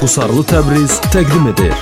Qusarlı Təbriz təqdim edir.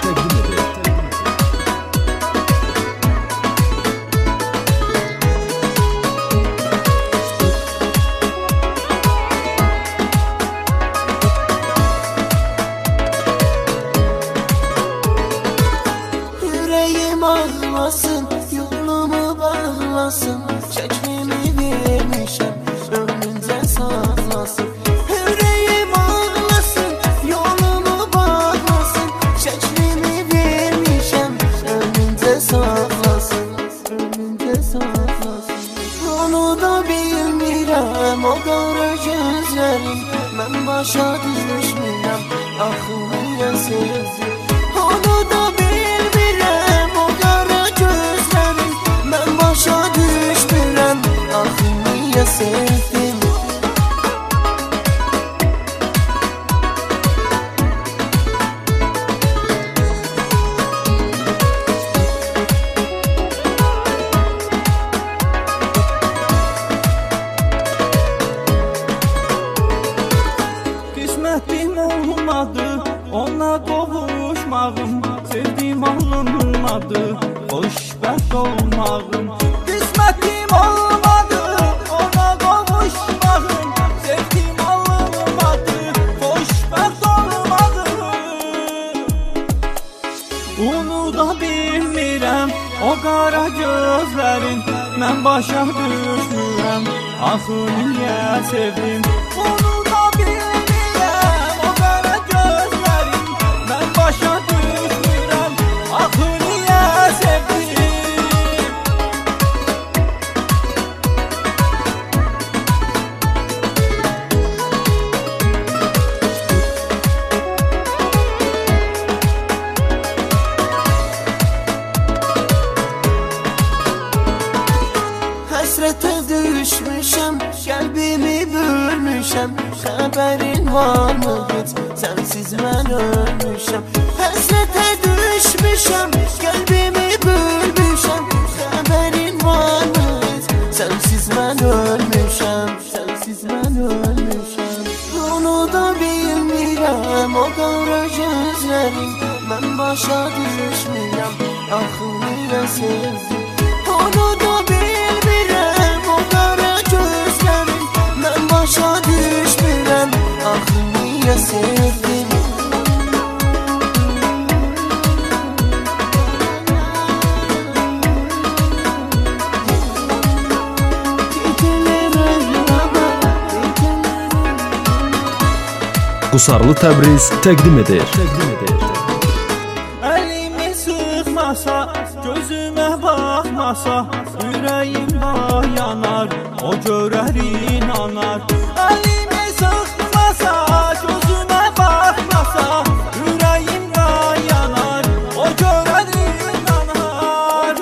Yüreğim ağlasın, yolumu bağlasın, şeklimi vermişəm, önüncə saklasın. Yüreğim ağlasın, yolumu bağlasın, şeklimi vermişəm, önüncə saklasın, önüncə saklasın. Onu da bilmirəm, o qara gözlərim, mən başa düşmürəm, axı niyə sevdim. Onu da bilmirəm, o qara gözlərim, mən başa düşmürəm, axı niyə sevdim. Qismətim olmadı, ona qovuşmağım, sevdim alınmadı, xoşbəxt olmağım. Qismətim olmadı, ona qovuşmağım, sevdim alınmadı, xoşbəxt olmağım. Onu da bilmirəm, o qara gözlərin, mən başa düşmürəm, axı niyə sevdim. Onu da bilmirəm, o qara gözlərin, mən başa düşmürəm, axı niyə sevdim. Həsrətə düşmüşəm, qəlbimi bölmüşəm, xəbərin varmı heç, sənsiz mən ölmüşəm. Həsrətə düşmüşəm, qəlbimi bölmüşəm, xəbərin varmı heç, sənsiz mən ölmüşəm, sənsiz mən ölmüşəm. Onu da bilmirəm, o qara gözlərim, mən başa düşmürəm, axı niyə sevdim. Onu da bilmirəm, o qara gözlərim, mən başa düşmürəm, axı niyə sevdim. Qusarlı Təbriz təqdim edir. Əlimi sıxmasa, gözümə baxmasa, ürəyim yanar, o görər inanar. Əlimi sıxmasa, gözümə baxmasa, ürəyim yanar, o görər inanar.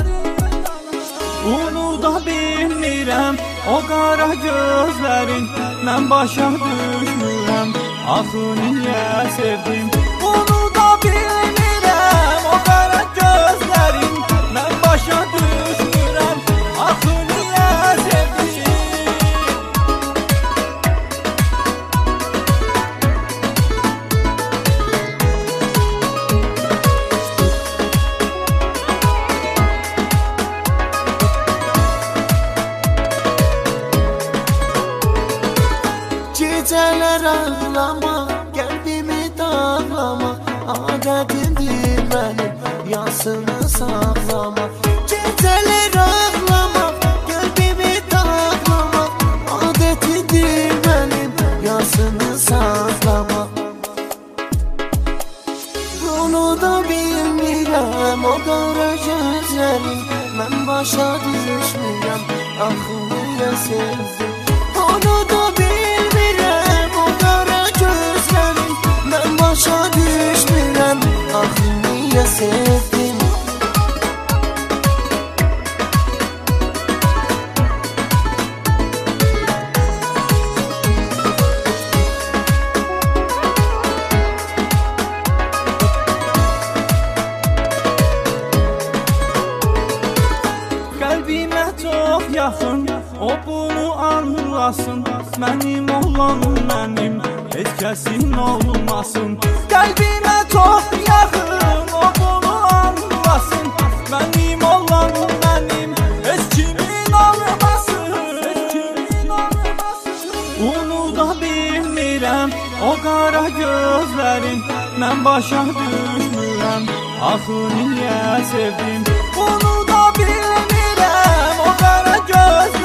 Onu da bilmirəm, o qara gözlərin, mən başa düşmürəm, axı niyə sevdim. Onu da bilmirəm, o qara gözlərin, mən başa düşmürəm, axı niyə sevdim. Gecələr ağlama, qəlbimi dağlama, adətimdir mənim, yasını saxlama. Gecələr ağlama, qəlbimi dağlama, adətimdir mənim, yasını saxlama. Onu da bilmirəm, o qara gözlərim, mən başa düşmürəm, axı niyə sevdim. Onu da bilmirəm, o qara gözlərim, mən başa düşmürəm, axı niyə sevdim. Qəlbimə çox yaxın, o bunu anlasın, mənim olan mənim, heç kəsin olmasın. Qəlbimə çox yaxın, o bunu anlasın. Mənim olan mənim, heç kimin olmasın, heç kimin olmasın. Unuda bilmirəm o qara gözlərin, mən başa düşmürəm, axı niyə sevdim. Unuda bilmirəm o qara gözlərin,